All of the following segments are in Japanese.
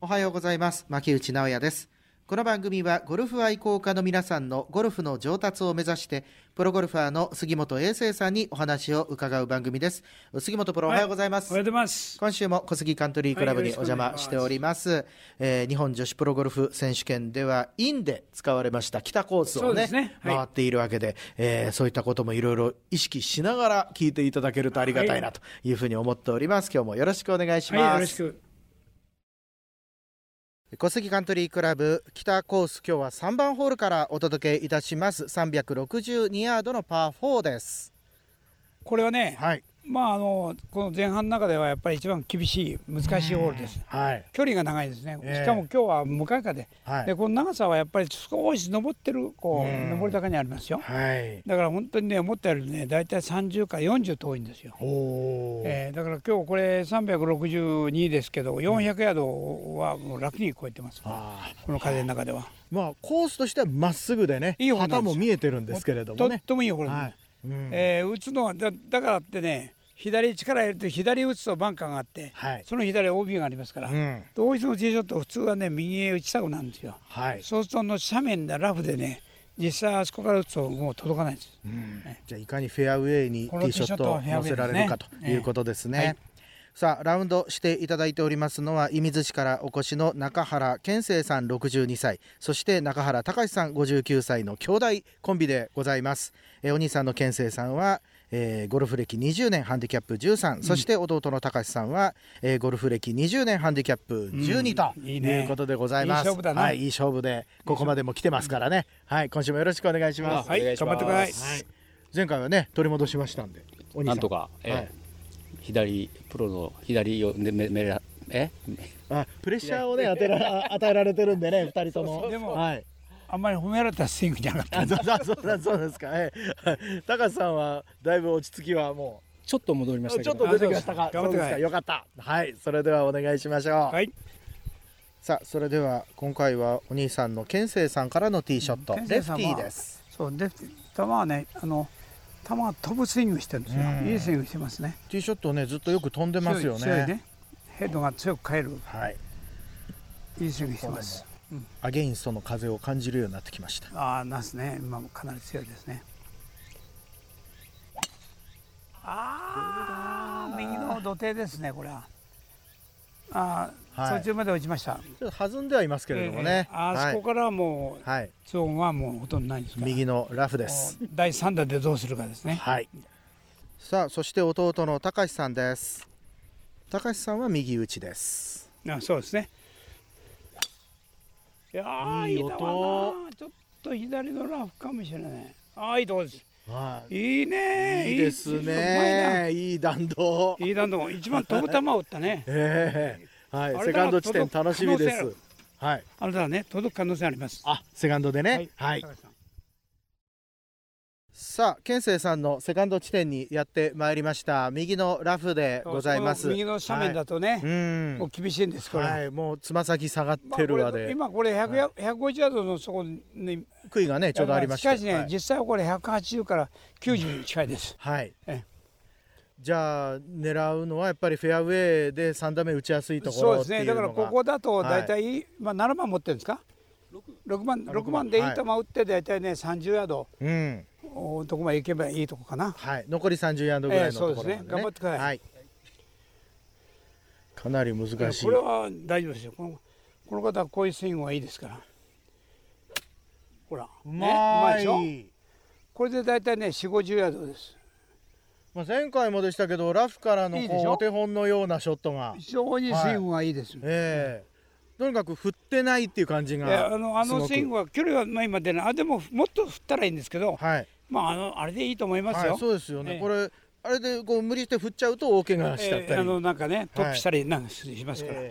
おはようございます。牧内直也です。この番組はゴルフ愛好家の皆さんのゴルフの上達を目指してプロゴルファーの杉本英生さんにお話を伺う番組です。杉本プロ、おはようございます。 おはようございます。 今週も小杉カントリークラブにお邪魔しております。日本女子プロゴルフ選手権ではインで使われました北コースを ね、回っているわけで、そういったこともいろいろ意識しながら聞いていただけるとありがたいなというふうに思っております。今日もよろしくお願いします。 はい、よろしく。 小杉カントリークラブ北コース、今日は3番ホールからお届けいたします。362ヤードのパー4です。 これはね、 はい、 この前半の中ではやっぱり一番厳しい難しいホールです、 はい、 距離が長いですね、しかも今日は向かい風、でこの長さはやっぱり少し登ってる上り坂にありますよ、だから本当にね思ったよりねだいたい30から40遠いんですよ。だから今日これ362ですけど400ヤードはもう楽に超えてます、この風の中では。 コースとしてはまっすぐでね、旗も見えてるんですけれどもね、 とってもいいホールです、打つのはだからってね、左力入れると左打つとバンカーがあって、その左 OB がありますから、どうしてもティーショット普通はね右へ打ちたくなるんですよ、そうすると斜面でラフでね実際あそこから打つともう届かないです、 じゃあいかにフェアウェイにティーショットを乗せられるかということですね。さあラウンドしていただいておりますのは射水市からお越しの中原健生さん62歳、そして中原隆さん59歳の兄弟コンビでございます。お兄さんの健生さんはゴルフ歴20年ハンディキャップ13、そして弟の隆さんはゴルフ歴20年ハンディキャップ12ということでございます。いい勝負だな、いい勝負でここまでも来てますからね、今週もよろしくお願いします。 頑張ってください。 前回はね取り戻しましたんで、お兄さんなんとか、左プロの左をプレッシャーをね与えられてるんでね2人とも。 でも、あんまり褒められたスイングじゃなかった。 そうですか。高橋さんはだいぶ落ち着きはもうちょっと戻りましたけど、 ちょっと出てきましたか。そうですか、よかった。それではお願いしましょう。さあそれでは今回はお兄さんの健生さんからのティーショット、レフティーです。 そうレフティー、球はね球が飛ぶスイングしてるんですよ。いいスイングしてますね。 ティーショットねずっとよく飛んでますよね。 強いね、ヘッドが強く返る、いいスイングしてます。 アゲインストの風を感じるようになってきました。 なんですね、今もかなり強いですね。右の土手ですね、これは。途中まで落ちました。 ちょっと弾んではいますけれどもね、 あそこからはもう2オンはもうほとんどないですから、 右のラフです。 第3打でどうするかですね。 さあそして弟の高橋さんです。高橋さんは右打ちです。 そうですね。いい音。ちょっと左のラフかもしれない。いいとこです。いいね。 いいですね。いい弾道。 一番飛ぶ球を打ったね。 セカンド地点楽しみです。 あれだね、届く可能性あります。 セカンドでね。さあ健生さんのセカンド地点にやってまいりました。右のラフでございます。 右の斜面だとね、もう厳しいんです。これもうつま先下がってるわで、 今これ150ヤードのそこに杭がねちょうどありまして、 しかしね、実際はこれ180から90に近いです。 じゃあ狙うのはやっぱりフェアウェイで3打目打ちやすいところっていうのが。そうですね。だからここだと大体7番持ってるんですか。6番でいい球打って大体ね30ヤードどこまで行けばいいとこかな。 残り30ヤードぐらいのところそうですね。頑張ってください。 かなり難しい。 これは大丈夫ですよ。この方はこういうスイングはいいですから。ほらうまいでしょ。 これで大体ね4、50ヤードです。 前回もでしたけどラフからのお手本のようなショットが非常にスイングがいいです。 とにかく振ってないっていう感じが。 あのスイングは距離は今出ない。でももっと振ったらいいんですけど、あれでいいと思いますよ。 そうですよね。これあれでこう無理して振っちゃうと大怪我しちゃったり、 なんかねトップしたりなんかしますから。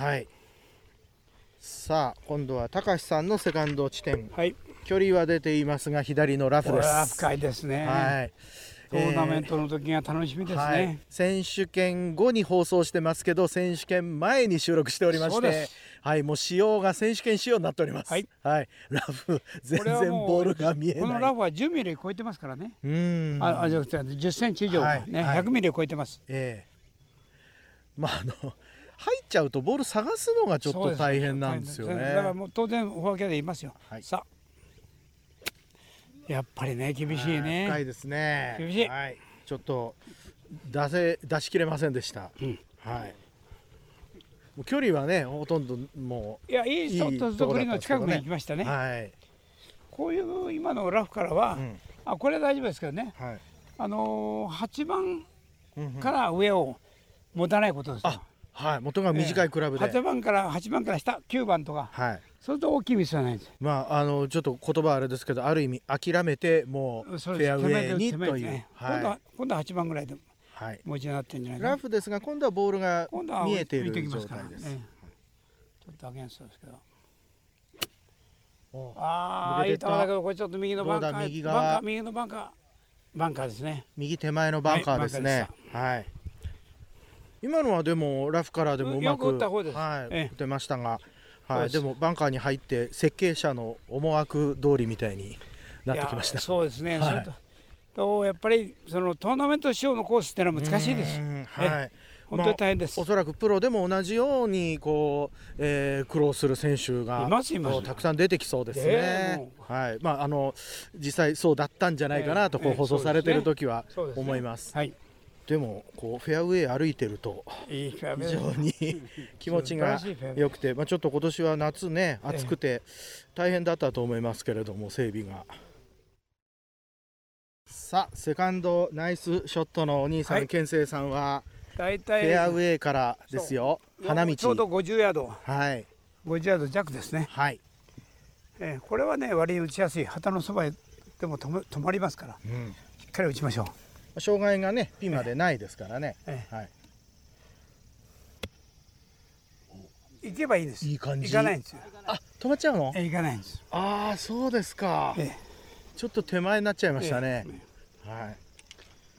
さあ今度は高橋さんのセカンド地点、距離は出ていますが左のラフです。 これは深いですね。トーナメントの時が楽しみですね。 選手権後に放送してますけど選手権前に収録しておりまして、もう仕様が選手権仕様になっております。ラフ全然ボールが見えない。 このラフは10ミリ超えてますからね。10センチ以上ね、100ミリ超えてます。 入っちゃうとボール探すのがちょっと大変なんですよね。 だからもう当然フォアキャで言いますよ、はい、さあやっぱりね厳しいね。 深いですね。 厳しい、 はい、ちょっと出しきれませんでした、はい。もう距離はねほとんどもういいショットソフトグリーンの近くに行きましたね。はい、こういう今のラフからは、これは大丈夫ですけどね、はい、8番から上を持たないことですよ。 はい、元が短いクラブで、 8番から下9番とか、はい、それと大きいミスはないんです。 まあちょっと言葉はあれですけど、ある意味諦めてもうフェアウェイにという、 今度は8番ぐらいで持ち上がってるんじゃないかな。 ラフですが今度はボールが見えている状態です。ちょっとアゲンストですけど、いい球だけど、これちょっと右のバンカー、右のバンカーですね。 右手前のバンカーですね。はい。今のはでもラフからでもうまく打てましたが、はい、でもバンカーに入って設計者の思惑通りみたいになってきました。 そうですね。やっぱりそのトーナメント仕様のコースってのは難しいです。はい。本当に大変です。 おそらくプロでも同じようにこう、苦労する選手がたくさん出てきそうですね。はい。実際そうだったんじゃないかなと放送されてる時は思います。はい。でもこうフェアウェイ歩いてると非常に気持ちが良くて、ちょっと今年は夏ね暑くて大変だったと思いますけれども、整備が。さあセカンドナイスショットのお兄さん、健生さんは大体フェアウェイからですよ。花道ちょうど50ヤード、 はい、 50ヤード弱ですね。はい。これはね割に打ちやすい、旗のそばへでも止まりますから、しっかり打ちましょう。 障害がねピンまでないですからね。はい。 行けばいいです。 いい感じ。 行かないんですよ。 止まっちゃうの？ 行かないんです。 そうですか。ちょっと手前になっちゃいましたね。はい。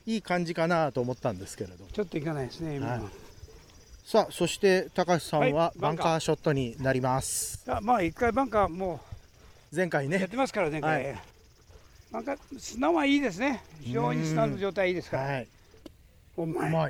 いい感じかなと思ったんですけれど。 ちょっと行かないですね。 さあそして高橋さんはバンカーショットになります。 一回バンカーもう前回ねやってますから前回。なんか砂はいいですね。非常に砂の状態いいですから。うまいな。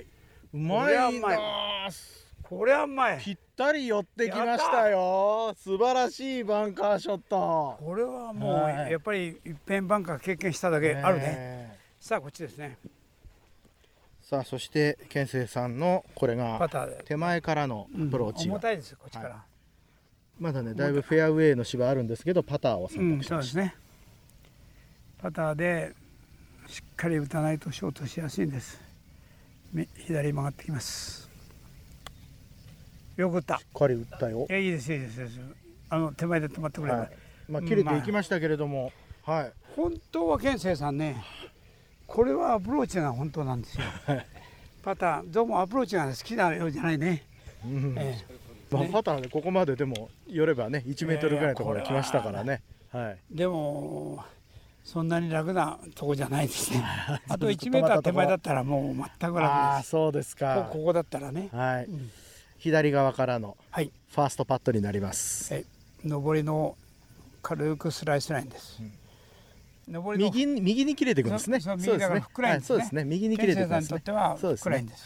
これはうまい。 ぴったり寄ってきましたよ。素晴らしいバンカーショット。 これはもうやっぱりいっぺんバンカー経験しただけあるね。さあこっちですね。 さあそして健生さんのこれが手前からのアプローチ。 重たいですこっちから。 まだねだいぶフェアウェイの芝あるんですけどパターを選択しました。 そうですね。パターでしっかり打たないとショートしやすいんです。左曲がってきます。よく打った。 しっかり打ったよ。 いいですいいです。手前で止まってくれば。 切れていきましたけれども、 本当は健生さんね、これはアプローチが本当なんですよ。パターどうもアプローチが好きなようじゃないね。 パターでここまででも寄ればね1メートルぐらいのところに来ましたからね。 でもそんなに楽なとこじゃないですね。あと1メーター手前だったらもう全く楽です。 そうですか。 ここだったらね。 左側からのファーストパットになります。 上りの軽くスライスラインです。 右に切れていくんですね。 右だからフックラインですね。 そうですね。右に切れていくんですね。 健生さんにとってはフックラインです。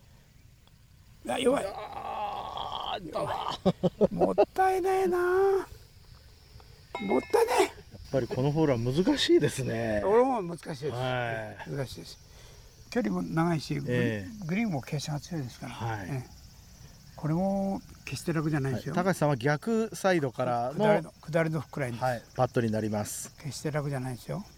弱い。もったいないな。もったいない。 やっぱりこのホールは難しいですね。 俺も難しいです。難しいです。距離も長いし、グリーンも傾斜が強いですから。これも決して楽じゃないですよ。 高橋さんは逆サイドからの下りのフックラインです。 パットになります。 決して楽じゃないですよ。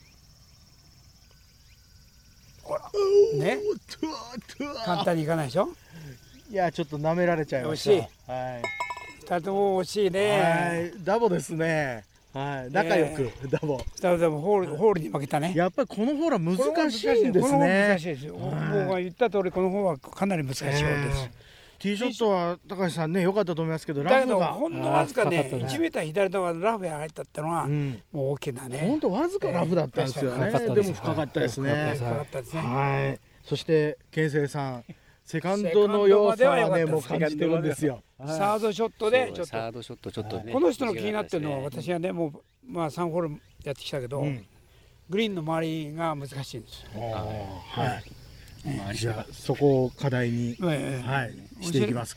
ほらね、簡単にいかないでしょ。 いやちょっと舐められちゃいました。 惜しい。2人とも惜しいね。 ダボですね。仲良くダボ。 ホールに負けたね。 やっぱりこのホールは難しいんですね。 難しいですよ。僕が言った通りこのホールはかなり難しいホールです。 ティーショットは高橋さんね良かったと思いますけど、 だけどほんのわずかね1メーター左側のラフへ入ったってのはもう大きなね。 ほんとわずかラフだったんですよね。でも深かったですね。そして健生さんセカンドの要素はねもう感じてるんですよ。サードショットでちょっとこの人の気になってるのは、私はねもう3ホールやってきたけどグリーンの周りが難しいんですよ。じゃあそこを課題にしていきますか。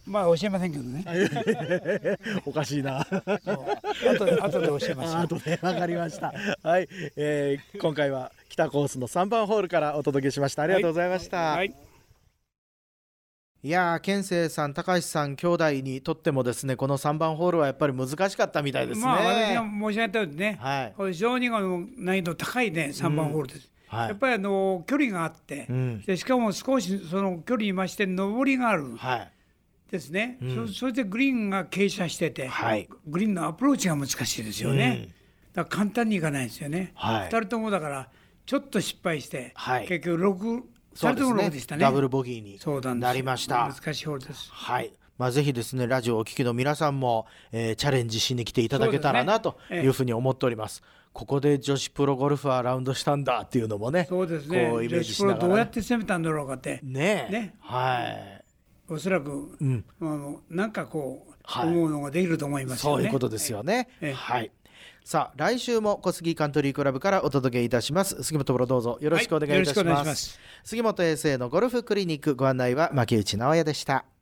まあ教えませんけどね。 おかしいな。 後で教えます。 後でわかりました。はい、今回は北コースの3番ホールからお届けしました。ありがとうございました。はい、いやー、健生さん、高橋さん兄弟にとってもですね、この3番ホールはやっぱり難しかったみたいですね。 まあ私が申し上げたようにね、非常に難易度高いね3番ホールです。やっぱり距離があって、でしかも少しその距離に増して上りがある。ですね、そしてグリーンが傾斜してて、グリーンのアプローチが難しいですよね。だから簡単にいかないですよね。2人ともだからちょっと失敗して、結局2人とも6でしたね。 ダブルボギーになりました。 難しいホールです。 はい。ぜひですね、ラジオをお聞きの皆さんも、チャレンジしに来ていただけたらなというふうに思っております。ここで女子プロゴルファーラウンドしたんだっていうのもね、 そうですね、 こうイメージしながら、 女子プロどうやって攻めたんだろうかってね、はい、 おそらく、なんかこう、思うのができると思いますよね。 そういうことですよね。はい。さあ来週も小杉カントリークラブからお届けいたします。杉本プロどうぞよろしくお願いいたします。杉本衛星のゴルフクリニックご案内は牧内直哉でした。